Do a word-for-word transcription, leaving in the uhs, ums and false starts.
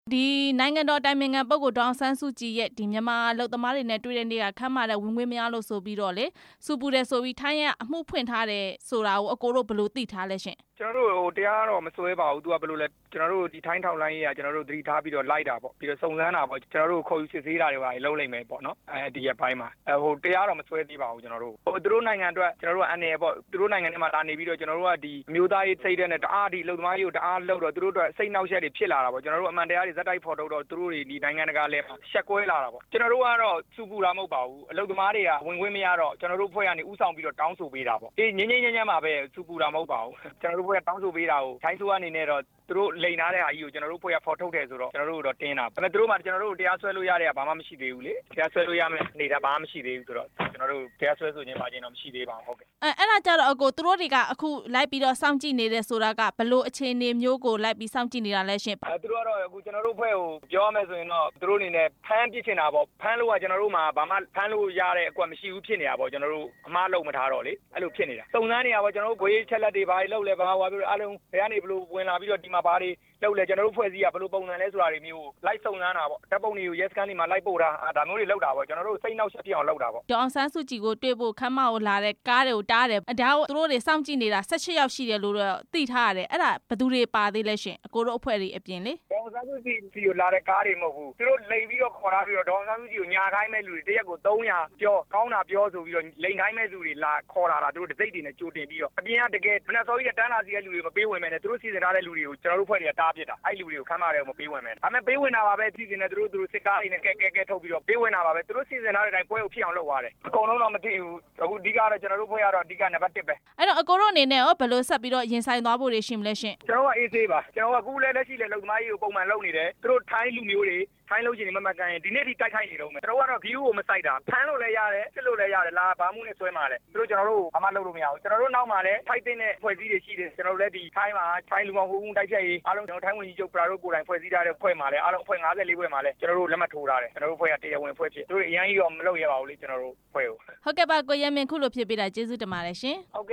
ဒီနိုင်ငံတော်တိုင်ပင်ခံပုဂ္ဂိုလ်ဒေါ်အောင်ဆန်းစုကြည်ရဲ့ဒီမြန်မာအလုပ်သမားတွေနဲ့တွေ့တဲ့နေ့ကခမ်းမာတဲ့ဝင်ခွင့်မရလို့ဆိုပြီးတော့လေစူပူတယ်ဆိုပြီးထိုင်းရအမှုဖွင့်ထားတယ်ဆိုတာကိုအကိုတို့ဘယ်လိုသိထားလဲရှင်ကျွန်တော်တို့တရားတော့မစွဲပါဘူးသူကဘယ်လိုလဲကျွန်တော်တို့ဒီထိုင်းထောင်လိုင်းကြီးကကျွန်တော်တို့သတိထားပြီးတော့လိုက်တာပေါ့ပြီးတော့စုံစမ်းတာပေါ့ကျွန်တော်တို့ခေါ်ယူစစ်ဆေးတာတွေပါလုံးလိုက်မယ်ပေါ့နော်အဲဒီရပိုင်းမှာဟိုတရားတော့မစွဲသေးပါဘူးကျွန်တော်တို့ဟိုသူတို့နိုင်ငံအတွက်ကျွန်တော်တို့အနေနဲ့ပေါ့သူတို့နိုင်ငံထဲမှာလာနေပြီးတော့ကျွန်တော်တို့ကဒီအမျိုးသားရေးစိတ်တဲ့နဲ့တအားဒီလုံသမားကြီးကိုတအားလှုပ်တော့သူတို့အတွက်စိတ်နှောက်ယှက်တွေဖြစ်လာတာပေါ့ကျွန်တော်တို့အမှန်တရားတွေဇက်တိုက်ဖော်ထုတ်တော့သူတို့တွေဒီနိုင်ငံတကာလဲရှက်ကွဲလာတာပေါ့ကျွန်တော်တို့ကတော့စူပူတာမဟုတ်ပါဘူးအလုပ်သမားတွေကဝင်ခွင့်မရတော့ကျွန်တော်တို့ဖွဲ့ကနေဥဆောင်ပြီးတော့တောင်းဆိုပေးတာပေါ့အေးငင်းငင်းငင်းငင်းမှာပဲစူပူတာမဟုတ်ပါဘူးကျွန်တော်တို့ဖွဲ့ကတောင်းဆိုပေးတာကိုထိုင်းဆိုအနေနဲ့တော့သူတို့လိန်ထားတဲ့ဟာကြီးကိုကျွန်တော်တို့ဖွဲ့ကဖော်ထုတ်တယ်ဆိုတော့ကျွန်တော်တို့တော့တင်းတာဒါပေမဲ့သူတို့မှကျွန်တော်တို့တရားစွဲလို့ရတဲ့ကဘာမှမရှိသေးဘူးလေတရားစွဲလို့ရမယ့်နေတာဘာမှမရှိသေးဘူးဆိုတော့ကျွန်တော်တို့တရားစွဲဆိုခြင်းပါခြင်းတော့မရှိသေးပါဘူးဟုတ်ကဲ့အဲအဲ့ဒါကြတော့အကိုသူတို့တွေကအခုလိုက်ပြီးတော့စောင့်ကြည့်နေတယ်ဆိုတာကဘလို့အခြေအနေမျိုးကိုလိုက်ပြီးစောင့်ကြည့်နေတာလဲရှင်အဲသူတို့ကတော့အခုကျွန်တော်တို့ဖွဲ့ကိုပြောရမယ်ဆိုရင်တော့သူတို့အနေနဲ့ဖမ်းပစ်ချင်တာပေါ့ဖမ်းလို့ကကျွန်တော်တို့မှာဘာမှဖမ်းလို့ရတဲ့အကွက်မရှိဘူးဖြစ်နေတာပေါ့ကျွန်တော်တို့အမားလုံးမထားတော့လေအဲ့လိုဖြစ်နေတာစုံစမ်းနေတာပေါ့ကျွန်တော်တို့ကိုရေးချက်လက်တွေဘာတွေလောက်လဲဘာဟွာပြီးတော့အားလုံးဘယ်ကနေဘလို့ဝင်လာပြီးတော့ဒီမှာဘာတွေလောက်လဲကျွန်တော်တို့ဖွဲ့စည်းရဘလို့ပုံစံလဲဆိုတာတွေမျိုးလိုက်စုံစမ်းတာပေါ့တပ်ပုံတွေကိုရဲစခန်းတွေမှာလိုက်ပို့တာဒါမျိုးတွေလောက်တာပေါ့ကျွန်တော်တို့စိတ်နှောက်ယှက်ပြအောင်လောက်တာပေါ့ဒေါ်အောင်ဆန်းစုကြည်ကိုတွေ့ဖို့ခမ်းမကိုလာတဲ့ကားတွေကိုတားတယ်ဒါကိုသူတို့တွေစောင့်ကြည့်နေတာ၁၈ယောက်ရှိတယ်လို့တော့သိထားရတယ်အဲ့ဒါဘယ်သူတွေပါသေးလဲရှင်အကိုတို့အဖွဲ့တွေအပြင်လေဒေါ်အောင်ဆန်းစုကြည်စီကိုလာတဲ့ကားတွေမဟုတ်ဘူးသူတို့လိန်ပြီးတော့ခေါ်လာပြီးတော့ဒေါ်အောင်ဆန်းစုကြည်ကိုညာခိုင်းမဲ့လူတွေတရက်ကိုသုံးရာပြောကောင်းတာပြောဆိုပြီးတော့လိန်ခိုင်းမဲ့လူတွေလာခေါ်လာတာသူတို့တစိမ့်တွေနဲ့ကြိုတင်ပြီးတော့အပြင်ကတကယ်မနေ့စောကြီးတန်းလာစီတဲ့လူတွေမပေးဝင်မဲ့နဲ့သူတို့စီစဉ်ထားတဲ့လူတွေကိုကျွန်တော်တို့ဖွဲ့တွေကတားပစ်တာအဲ့လူတွေကိုခမ်းမာတယ်မပေးဝင်မဲ့ဒါပေမဲ့ပေးဝင်တာပါပဲစီစဉ်နေသူတို့သူတို့စစ်ကားတွေနဲ့ကဲကဲကဲထုတ်ပြီးတော့ပေးဝင်တာပါပဲသူတို့စီစဉ်ထားတဲ့အတိုင်းပွဲကိုဖြစ်အောင်လုပ်သွားတယ်အကုန်လုံးတော့မသိဘူးအခုအဓိကတော့ကျွန်တော်တို့ဖွဲ့ကတော့အဓိကနံပါတ်တစ်ပဲအဲ့တော့အကိုတို့အနေနဲ့ရောဘယ်လိုဆက်ပြီးတော့ရင်ဆိုင်သွားဖို့တွေရှိမလဲရှင်ကျွန်တော်ကအေးဆေးပါကျွန်တော်ကအခုလည်းလက်ရှိလည်းလုံသမားကြီးကိုပုံမှန်လုပ်နေတယ်သူတို့ထိုင်းလူမျိုးတွေထိုင်းလို့ချင်းမမကန်ရင်ဒီနေ့ထိတိုက်ခိုက်နေတော့မယ်ကျွန်တော်ကတော့ view ကိုမစိုက်တာဖမ်းလို့လည်းရတယ်စစ်လို့လည်းရတယ်လာဘာမှုနဲ့ဆွဲမှာလဲသူတို့ကျွန်တော်တို့အမှလုပ်လို့မရဘူးကျွန်တော်တို့နောက်မှာလည်းထိုက်တဲ့နဲ့ဖွဲ့စည်းတွေရှိတယ်ကျွန်တော်တို့လည်းဒီထိုင်းမှာထိုင်းလူမျိုးဟိုဦးတိုက်ဖြတ်ရေးအားလုံးကျွန်တော်ထိုင်းဝင်ကြီးချုပ်ပရာတို့ကိုယ်တိုင်ဖွဲ့စည်းထားတဲ့ဖွဲ့မှာလည်းအားလုံးအဖွဲ့၅၄ဖွဲ့မှာလည်းကျွန်တော်တို့လက်မှတ်ထိုးထားတယ်ကျွန်တော်တို့ဖွဲ့ကတရားဝင်ဖွဲ့ဖြစ်သူတို့အရင်ကြီးတော့မလုပ်ရပါဘူးလေကျွန်တော်တို့ဖွဲ့ကိုဟုတ်ကဲ့ပါကိုရဲမင်းခုလိုဖြစ်ပေးတာကျေးဇူးတင်ပါတယ်ရှင်ဟုတ်